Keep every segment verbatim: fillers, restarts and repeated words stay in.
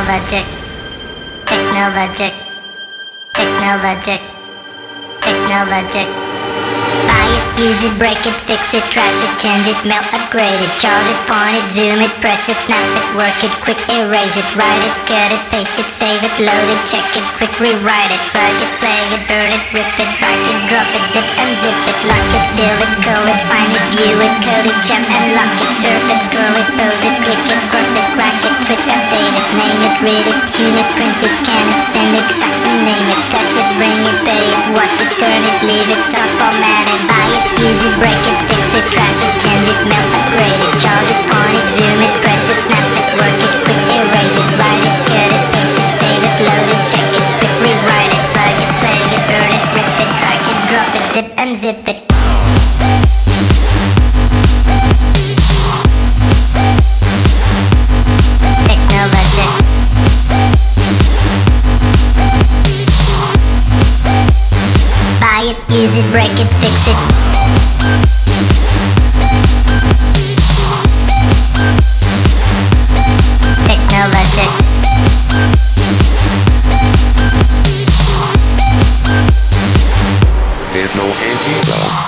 Technologic, technologic, technologic, technologic. Buy it, use it, break it, fix it, trash it, change it, melt, upgrade it, charge it, point it, zoom it, press it, snap it, work it, quick erase it, write it, cut it, paste it, save it, load it, check it, quick rewrite it, plug it, play it, burn it, rip it, drag it, drop it, zip unzip it, lock it, fill it, call it, find it, view it, code it, jump and lock it, surf it, scroll it, pose it, click it, cross it, crack it, switch, update it, name it, read it, tune it, print it, scan it, send it, fax, rename it, touch it, bring it, pay it, watch it, turn it, leave it, start, format it, buy it, use it, break it, fix it, trash it, change it, melt, upgrade it, charge it, point it, zoom it, press it, snap it, work it, quick erase it, write it, cut it, paste it, save it, load it, check it, quick rewrite it, plug it, play it, burn it, rip it, drag it, drop it, zip unzip it. Technologic. Buy it, use it, break it, fix it. Technologic. There's no antidote.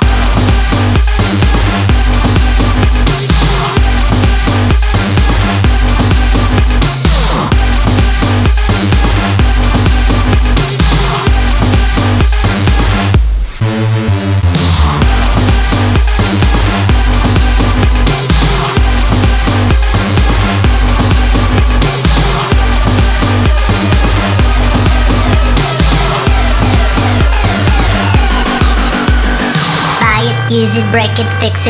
Use it, break it, fix it.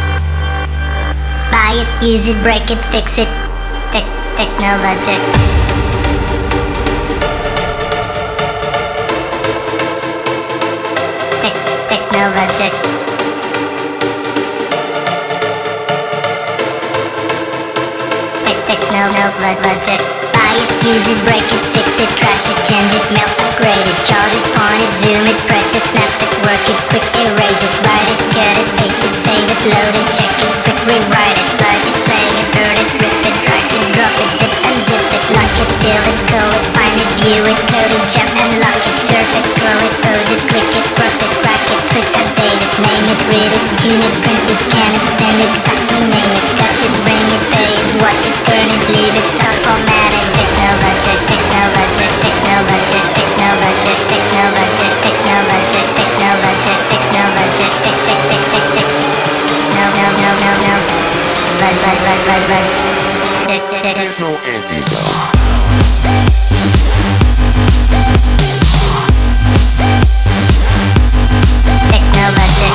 Buy it, use it, break it, fix it. Tech, technologic. Tech, technologic. Tech, technologic. Buy it, use it, break it, fix it, trash it, change it, melt, upgrade it, charge it, point it, zoom it, press it, snap it, work it, quick erase it, write it, cut it, paste it, save it, load it, check it, quick rewrite it, plug it, play it, burn it, rip it, drag it, drop it, zip unzip it, lock it, fill it, call it, find it, view it, code it, jump and lock it, surf it, scroll it, pose it, click it, cross it, crack it, switch, update it, name it, read it, tune it, print it, scan it, send it, fax, rename it, touch it, bring it, pay it, watch it, turn it, leave it, start, format it. Technologic, technologic, technologic, technologic, technologic, technologic, technologic, technologic, tick, tick, tick, tick, tick. No, no, no, no, no. Buzz, buzz, buzz, buzz, buzz. Tick, tick, tick. There's no antidote. Technologic.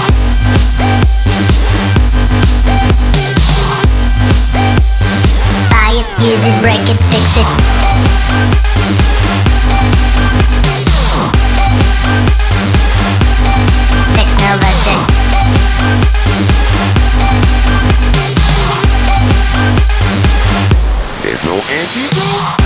Buy it, use it, break it, fix it. Technologic. There's no antidote.